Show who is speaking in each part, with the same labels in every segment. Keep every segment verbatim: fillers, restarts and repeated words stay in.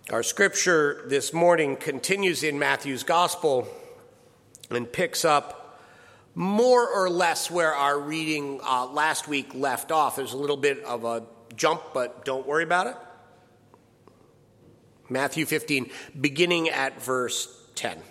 Speaker 1: Our scripture this morning continues in Matthew's gospel and picks up more or less where our reading uh, last week left off. There's a little bit of a jump, but don't worry about it. Matthew fifteen, beginning at verse ten.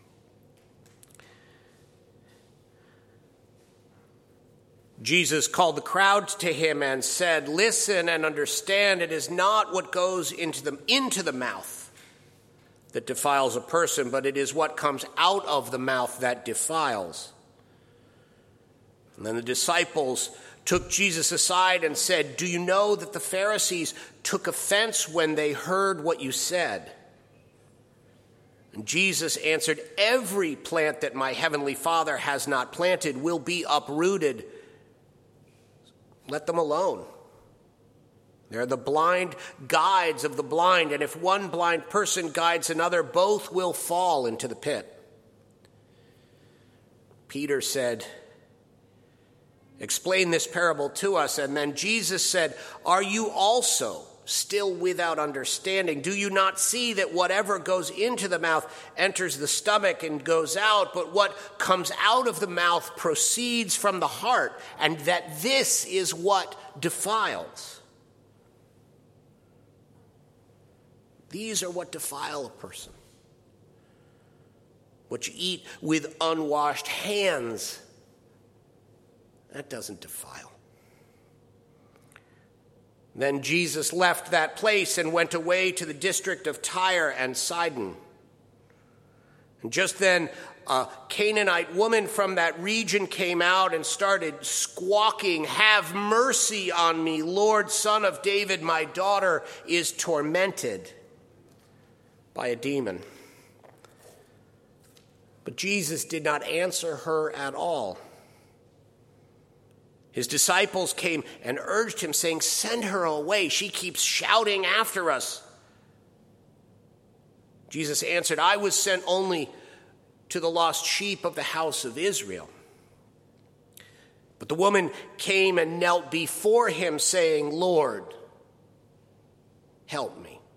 Speaker 1: Jesus called the crowd to him and said, "Listen and understand, it is not what goes into the, into the mouth that defiles a person, but it is what comes out of the mouth that defiles." And then the disciples took Jesus aside and said, "Do you know that the Pharisees took offense when they heard what you said?" And Jesus answered, "Every plant that my heavenly Father has not planted will be uprooted. Let them alone. They're the blind guides of the blind, and if one blind person guides another, both will fall into the pit." Peter said, "Explain this parable to us." And then Jesus said, "Are you also still without understanding? Do you not see that whatever goes into the mouth enters the stomach and goes out, but what comes out of the mouth proceeds from the heart, and that this is what defiles?" These are what defile a person. What you eat with unwashed hands, that doesn't defile. Then Jesus left that place and went away to the district of Tyre and Sidon. And just then, a Canaanite woman from that region came out and started squawking, "Have mercy on me, Lord, Son of David, my daughter is tormented by a demon." But Jesus did not answer her at all. His disciples came and urged him, saying, "Send her away. She keeps shouting after us." Jesus answered, "I was sent only to the lost sheep of the house of Israel." But the woman came and knelt before him, saying, "Lord, help me."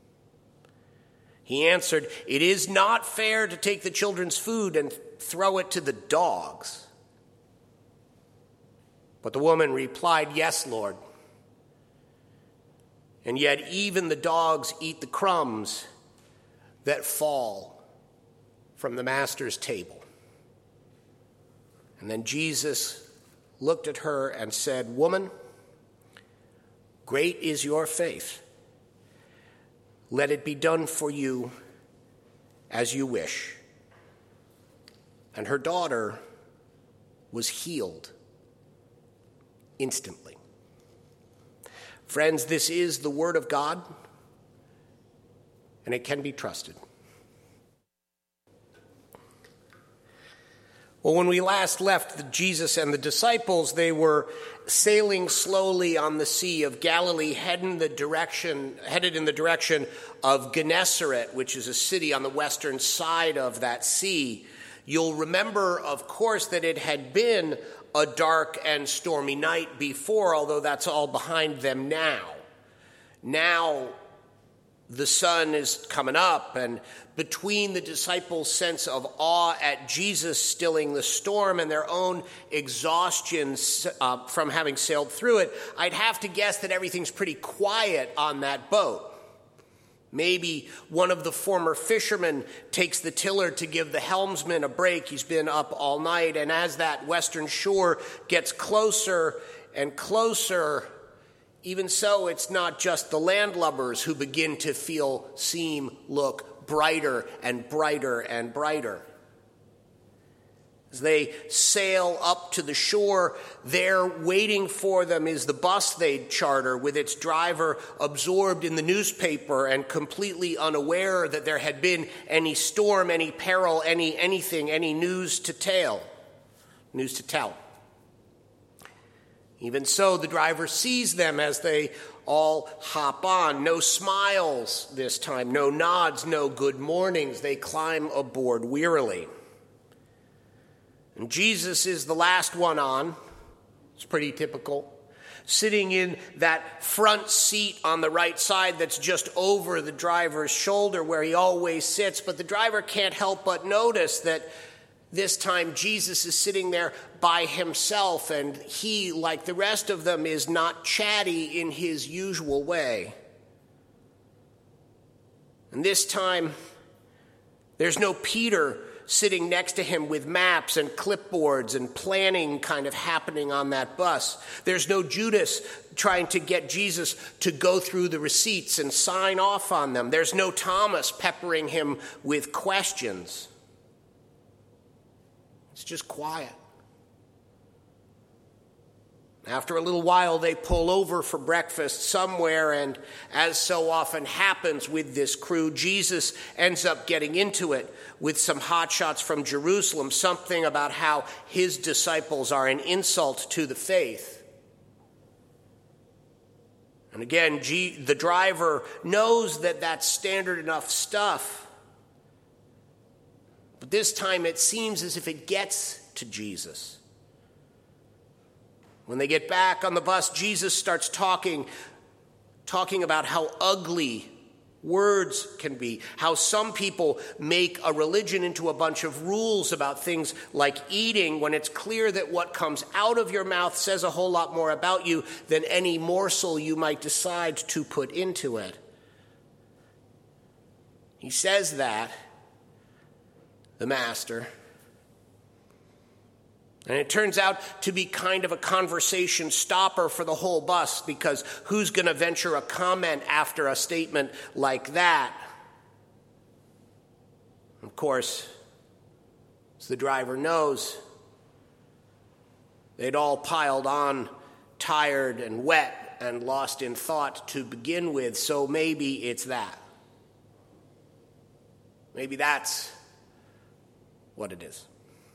Speaker 1: He answered, "It is not fair to take the children's food and throw it to the dogs." But the woman replied, "Yes, Lord. And yet even the dogs eat the crumbs that fall from the master's table." And then Jesus looked at her and said, "Woman, great is your faith. Let it be done for you as you wish." And her daughter was healed instantly. Friends, this is the word of God, and it can be trusted. Well, when we last left Jesus and the disciples, they were sailing slowly on the Sea of Galilee, headed in the direction, headed in the direction of Gennesaret, which is a city on the western side of that sea. You'll remember, of course, that it had been a dark and stormy night before, although that's all behind them now. Now the sun is coming up, and between the disciples' sense of awe at Jesus stilling the storm and their own exhaustion uh, from having sailed through it, I'd have to guess that everything's pretty quiet on that boat. Maybe one of the former fishermen takes the tiller to give the helmsman a break. He's been up all night, and as that western shore gets closer and closer, even so, it's not just the landlubbers who begin to feel, seem, look brighter and brighter and brighter. As they sail up to the shore, there waiting for them is the bus they'd charter, with its driver absorbed in the newspaper and completely unaware that there had been any storm, any peril, any anything, any news to tell. News to tell. Even so, the driver sees them as they all hop on. No smiles this time, no nods, no good mornings. They climb aboard wearily. And Jesus is the last one on. It's pretty typical. sitting in that front seat on the right side that's just over the driver's shoulder where he always sits. But the driver can't help but notice that this time Jesus is sitting there by himself, and he, like the rest of them, is not chatty in his usual way. And this time, there's no Peter sitting next to him with maps and clipboards and planning kind of happening on that bus. There's no Judas trying to get Jesus to go through the receipts and sign off on them. There's no Thomas peppering him with questions. It's just quiet. After a little while, they pull over for breakfast somewhere, and as so often happens with this crew, Jesus ends up getting into it with some hotshots from Jerusalem, something about how his disciples are an insult to the faith. And again, G- the driver knows that that's standard enough stuff, but this time it seems as if it gets to Jesus. When they get back on the bus, Jesus starts talking, talking about how ugly words can be, how some people make a religion into a bunch of rules about things like eating, when it's clear that what comes out of your mouth says a whole lot more about you than any morsel you might decide to put into it. He says that, the master. And it turns out to be kind of a conversation stopper for the whole bus, because who's going to venture a comment after a statement like that? Of course, as the driver knows, they'd all piled on, tired and wet and lost in thought to begin with, so maybe it's that. Maybe that's what it is.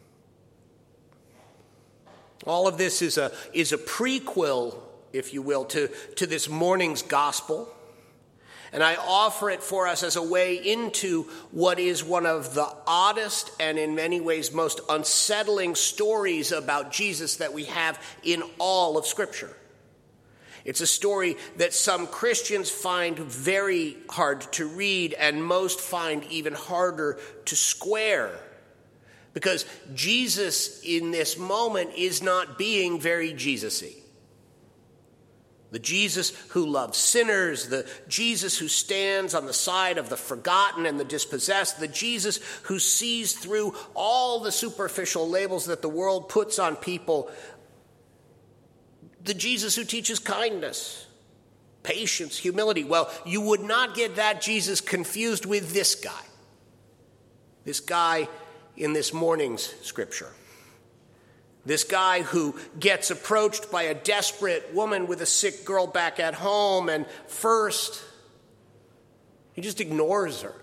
Speaker 1: All of this is a, is a prequel, if you will, to, to this morning's gospel. And I offer it for us as a way into what is one of the oddest and in many ways most unsettling stories about Jesus that we have in all of Scripture. It's a story that some Christians find very hard to read, and most find even harder to square. Because Jesus in this moment is not being very Jesus-y. The Jesus who loves sinners, the Jesus who stands on the side of the forgotten and the dispossessed, the Jesus who sees through all the superficial labels that the world puts on people, the Jesus who teaches kindness, patience, humility. Well, you would not get that Jesus confused with this guy. This guy in this morning's scripture. This guy who gets approached by a desperate woman with a sick girl back at home, and first, he just ignores her.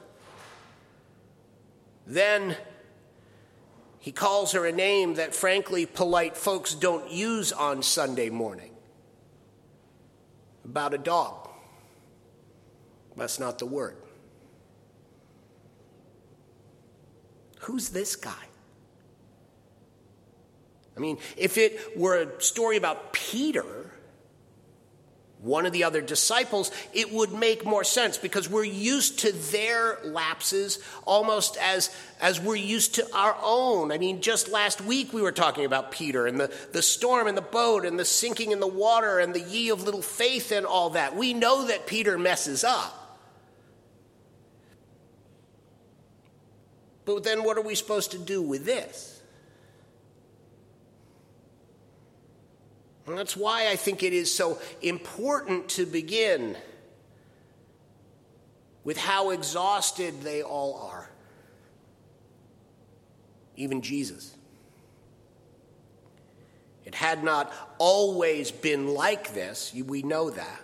Speaker 1: Then, he calls her a name that, frankly, polite folks don't use on Sunday morning. About a dog. That's not the word. Who's this guy? I mean, if it were a story about Peter, one of the other disciples, it would make more sense, because we're used to their lapses almost as, as we're used to our own. I mean, just last week we were talking about Peter and the, the storm in the boat and the sinking in the water and the ye of little faith and all that. We know that Peter messes up. But then what are we supposed to do with this? And that's why I think it is so important to begin with how exhausted they all are. Even Jesus. It had not always been like this. We know that.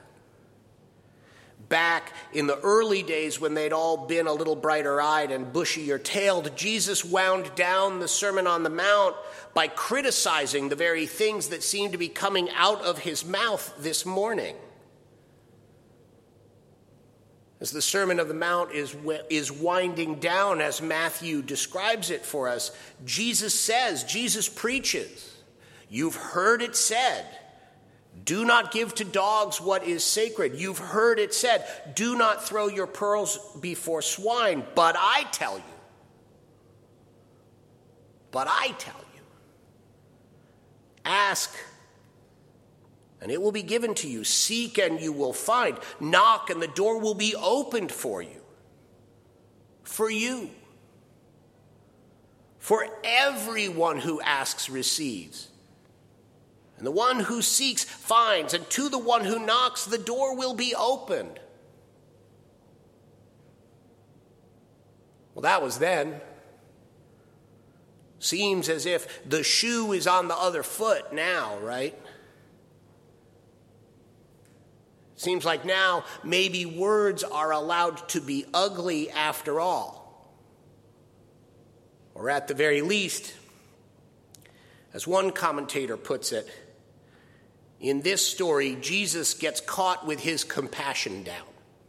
Speaker 1: Back in the early days when they'd all been a little brighter-eyed and bushier-tailed, Jesus wound down the Sermon on the Mount by criticizing the very things that seemed to be coming out of his mouth this morning. As the Sermon on the Mount is, is winding down, as Matthew describes it for us, Jesus says, Jesus preaches, "You've heard it said, Do not give to dogs what is sacred. You've heard it said, do not throw your pearls before swine. But I tell you, but I tell you, ask, and it will be given to you. Seek, and you will find. Knock, and the door will be opened for you. For you. For everyone who asks receives. And the one who seeks finds, and to the one who knocks, the door will be opened. Well, that was then. Seems as if the shoe is on the other foot now, right? Seems like now maybe words are allowed to be ugly after all. Or at the very least, as one commentator puts it, in this story, Jesus gets caught with his compassion down.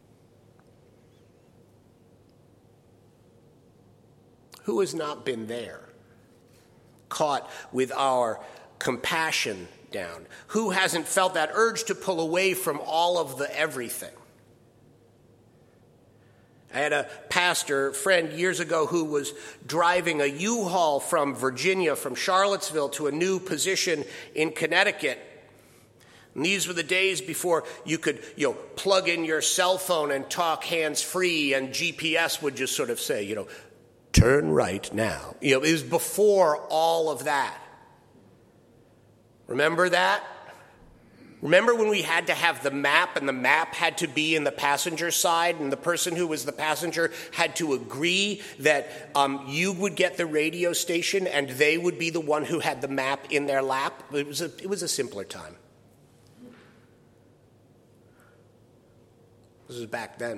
Speaker 1: Who has not been there? Caught with our compassion down? Who hasn't felt that urge to pull away from all of the everything? I had a pastor friend years ago who was driving a U-Haul from Virginia, from Charlottesville, to a new position in Connecticut. And these were the days before you could, you know, plug in your cell phone and talk hands-free, and G P S would just sort of say, you know, turn right now. You know, it was before all of that. Remember that? Remember when we had to have the map, and the map had to be in the passenger side, and the person who was the passenger had to agree that um, you would get the radio station and they would be the one who had the map in their lap? It was a, it was a simpler time. This was back then.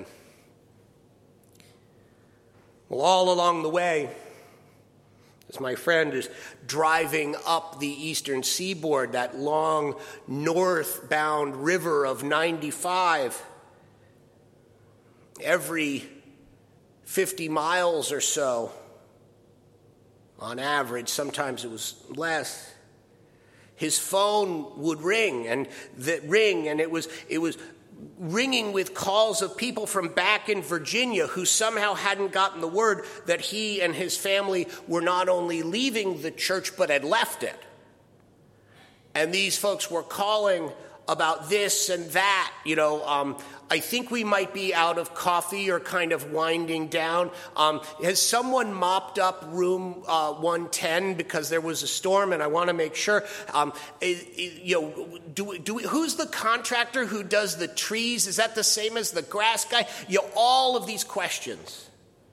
Speaker 1: Well, all along the way, as my friend is driving up the eastern seaboard, that long northbound river of ninety-five, every fifty miles or so, on average, sometimes it was less, his phone would ring, and the ring, and it was it was ringing with calls of people from back in Virginia who somehow hadn't gotten the word that he and his family were not only leaving the church but had left it. And these folks were calling about this and that. You know, um, I think we might be out of coffee or kind of winding down. Um, has someone mopped up room uh, one ten because there was a storm, and I want to make sure. Um, it, it, you know, do, do we, who's the contractor who does the trees? Is that the same as the grass guy? You know, all of these questions.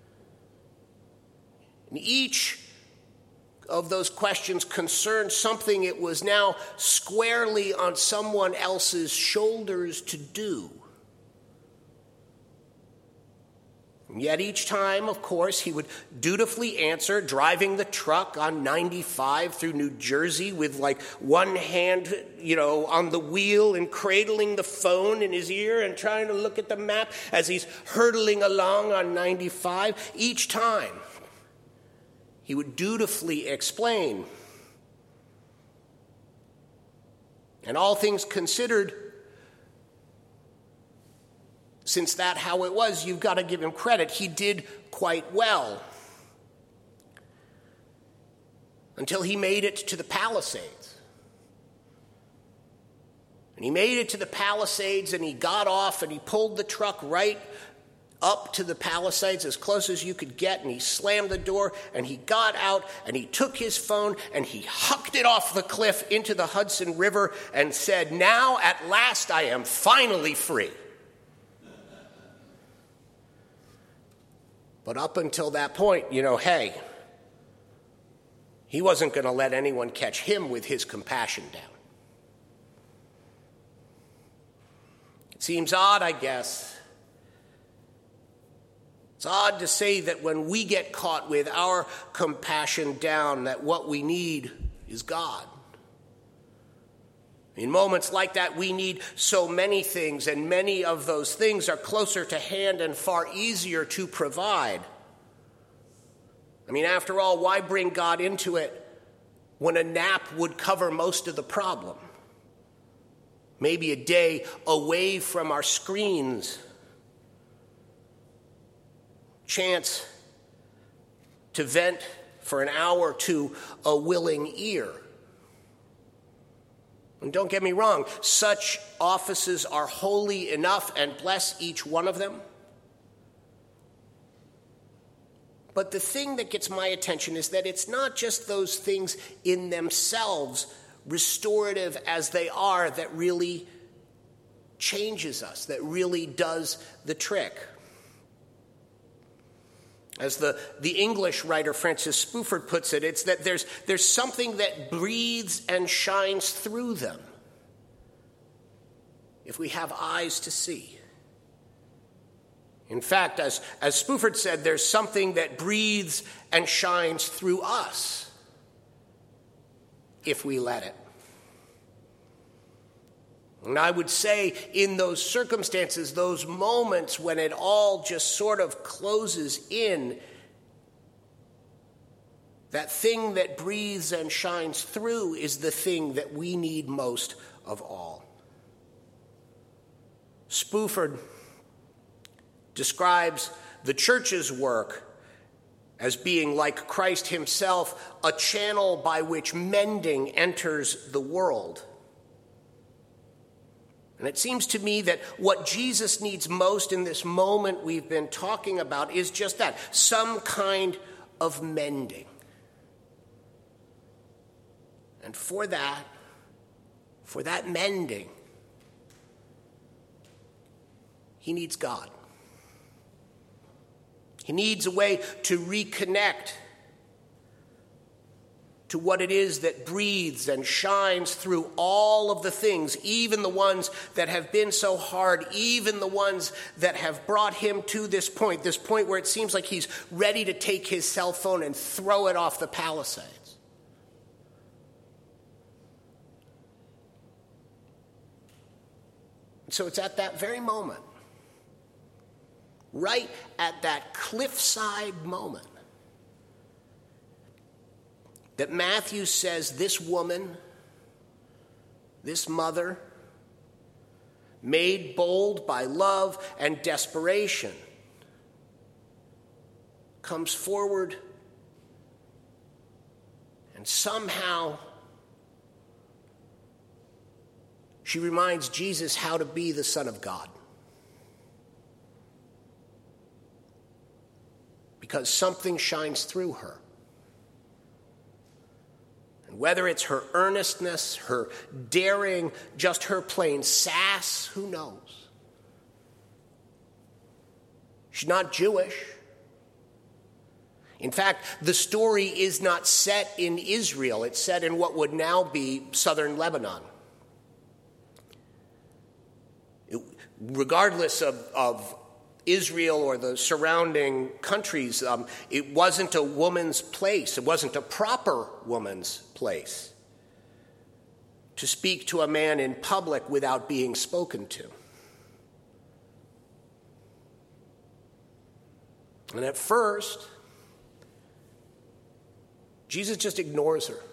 Speaker 1: And each of those questions concerned something it was now squarely on someone else's shoulders to do. And yet each time, of course, he would dutifully answer, driving the truck on ninety-five through New Jersey with like one hand, you know, on the wheel and cradling the phone in his ear and trying to look at the map as he's hurtling along on ninety-five. Each time, he would dutifully explain. And all things considered, since that's how it was, you've got to give him credit. He did quite well. Until he made it to the Palisades. And he made it to the Palisades, and he got off, and he pulled the truck right up to the Palisades as close as you could get, and he slammed the door, and he got out, and he took his phone, and he hucked it off the cliff into the Hudson River and said, "Now at last I am finally free." But up until that point, you know, hey, he wasn't going to let anyone catch him with his compassion down. It seems odd, I guess. It's odd to say that when we get caught with our compassion down, that what we need is God. In moments like that, we need so many things, and many of those things are closer to hand and far easier to provide. I mean, after all, why bring God into it when a nap would cover most of the problem? maybe a day away from our screens. Chance to vent for an hour to a willing ear. And don't get me wrong, such offices are holy enough, and bless each one of them. But the thing that gets my attention is that it's not just those things in themselves, restorative as they are, that really changes us, that really does the trick. As the, the English writer Francis Spuford puts it, it's that there's, there's something that breathes and shines through them if we have eyes to see. In fact, as, as Spuford said, there's something that breathes and shines through us if we let it. And I would say in those circumstances, those moments when it all just sort of closes in, that thing that breathes and shines through is the thing that we need most of all. Spuford describes the church's work as being, like Christ himself, a channel by which mending enters the world. And it seems to me that what Jesus needs most in this moment we've been talking about is just that, some kind of mending. And for that, for that mending, he needs God. He needs a way to reconnect to what it is that breathes and shines through all of the things, even the ones that have been so hard, even the ones that have brought him to this point, this point where it seems like he's ready to take his cell phone and throw it off the Palisades. So it's at that very moment, right at that cliffside moment, that Matthew says this woman, this mother, made bold by love and desperation, comes forward and somehow she reminds Jesus how to be the Son of God. Because something shines through her. Whether it's her earnestness, her daring, just her plain sass, who knows? She's not Jewish. In fact, the story is not set in Israel. It's set in what would now be southern Lebanon. It, regardless of, of Israel or the surrounding countries, um, it wasn't a woman's place. It wasn't a proper woman's place to speak to a man in public without being spoken to. And at first, Jesus just ignores her.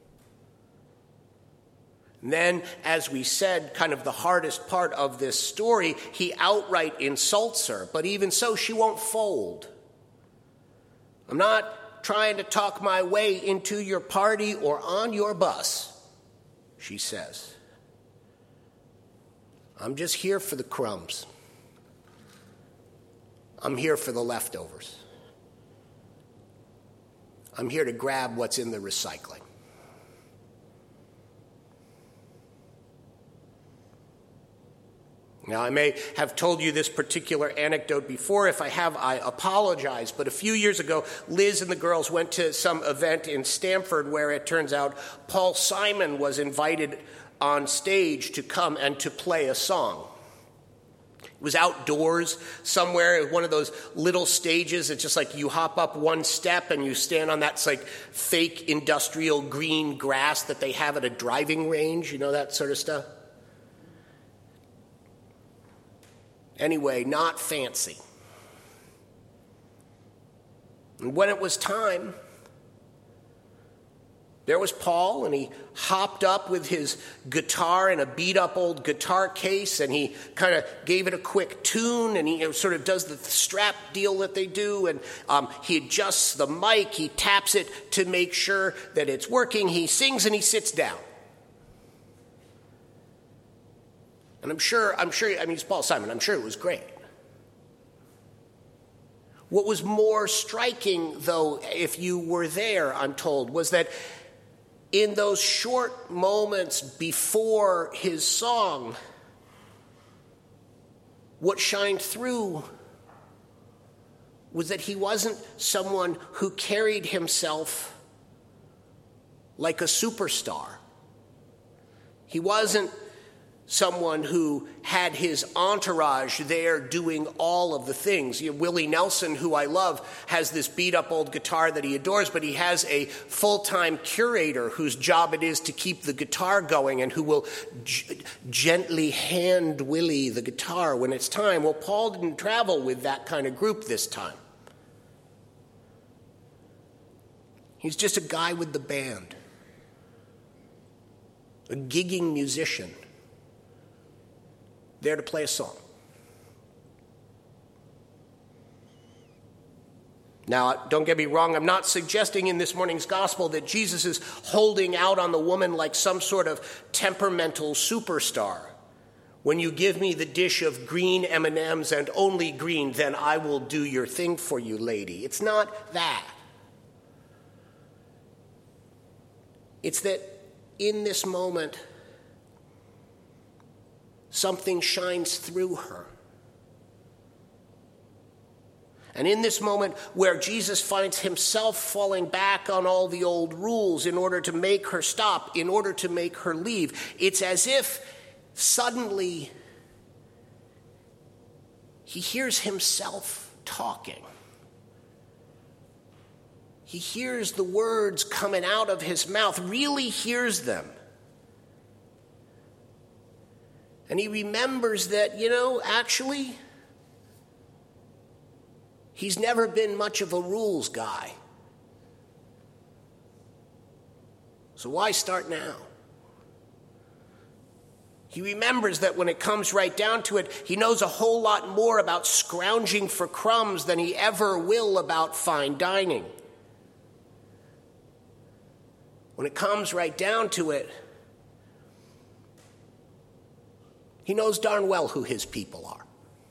Speaker 1: And then, as we said, kind of the hardest part of this story, he outright insults her. But even so, she won't fold. I'm not trying to talk my way into your party or on your bus, she says. I'm just here for the crumbs. I'm here for the leftovers. I'm here to grab what's in the recycling. Now, I may have told you this particular anecdote before. If I have, I apologize. But a few years ago, Liz and the girls went to some event in Stamford where it turns out Paul Simon was invited on stage to come and to play a song. It was outdoors somewhere, one of those little stages. It's just like you hop up one step and you stand on that like fake industrial green grass that they have at a driving range, you know, that sort of stuff. Anyway, not fancy. And when it was time, There was Paul, and he hopped up with his guitar in a beat-up old guitar case, and he kind of gave it a quick tune, and he you know, sort of does the strap deal that they do, and um, he adjusts the mic, he taps it to make sure that it's working, he sings, and he sits down. And I'm sure, I'm sure, I mean, it's Paul Simon, I'm sure it was great. What was more striking, though, if you were there, I'm told, was that in those short moments before his song, what shined through was that he wasn't someone who carried himself like a superstar. He wasn't someone who had his entourage there doing all of the things. You know, Willie Nelson, who I love, has this beat-up old guitar that he adores, but he has a full-time curator whose job it is to keep the guitar going and who will g- gently hand Willie the guitar when it's time. Well, Paul didn't travel with that kind of group this time. He's just a guy with the band, a gigging musician, there to play a song. Now, don't get me wrong, I'm not suggesting in this morning's gospel that Jesus is holding out on the woman like some sort of temperamental superstar. When you give me the dish of green M and M's and only green, then I will do your thing for you, lady. It's not that. It's that in this moment, something shines through her. And in this moment where Jesus finds himself falling back on all the old rules in order to make her stop, in order to make her leave, it's as if suddenly he hears himself talking. He hears the words coming out of his mouth, really hears them. And he remembers that, you know, actually, he's never been much of a rules guy. So why start now? He remembers that when it comes right down to it, he knows a whole lot more about scrounging for crumbs than he ever will about fine dining. When it comes right down to it, he knows darn well who his people are.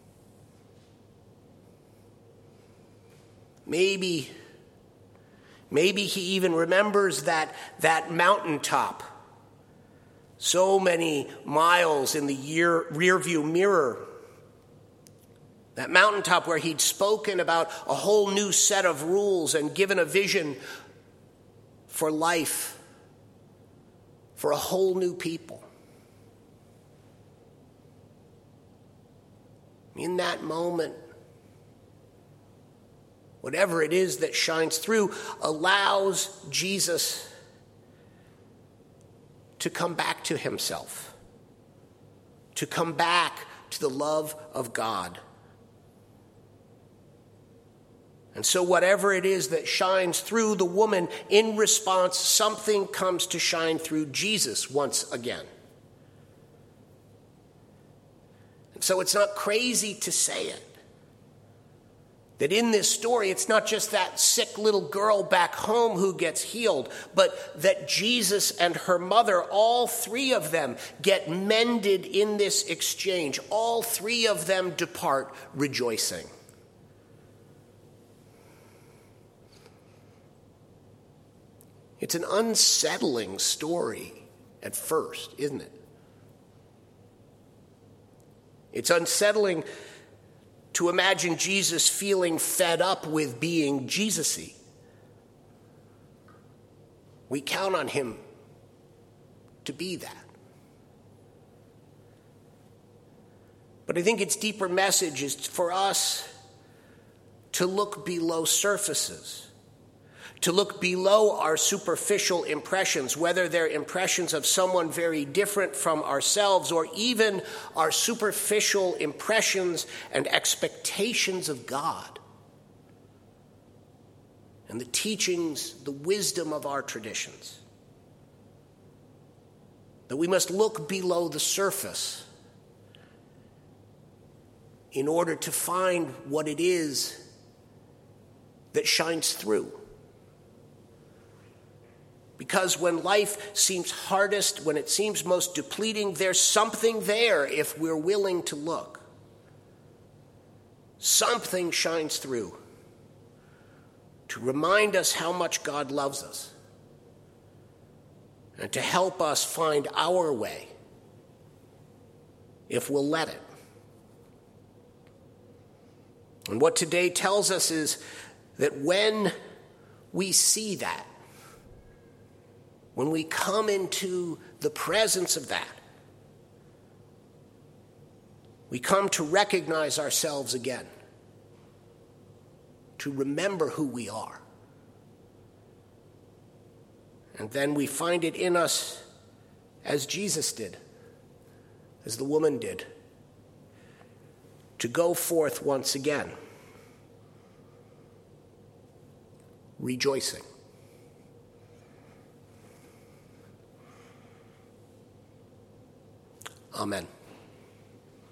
Speaker 1: Maybe, maybe he even remembers that, that mountaintop so many miles in the year, rearview mirror. That mountaintop where he'd spoken about a whole new set of rules and given a vision for life, for a whole new people. In that moment, whatever it is that shines through allows Jesus to come back to himself, to come back to the love of God. And so whatever it is that shines through the woman, in response, something comes to shine through Jesus once again. And so it's not crazy to say it, that in this story, it's not just that sick little girl back home who gets healed, but that Jesus and her mother, all three of them, get mended in this exchange. All three of them depart rejoicing. It's an unsettling story at first, isn't it? It's unsettling to imagine Jesus feeling fed up with being Jesus-y. We count on him to be that. But I think its deeper message is for us to look below surfaces, to look below our superficial impressions, whether they're impressions of someone very different from ourselves or even our superficial impressions and expectations of God and the teachings, the wisdom of our traditions. that we must look below the surface in order to find what it is that shines through. Because when life seems hardest, when it seems most depleting, there's something there if we're willing to look. Something shines through to remind us how much God loves us and to help us find our way if we'll let it. And what today tells us is that when we see that, when we come into the presence of that, we come to recognize ourselves again, to remember who we are. And then we find it in us as Jesus did, as the woman did, to go forth once again, rejoicing. Amen.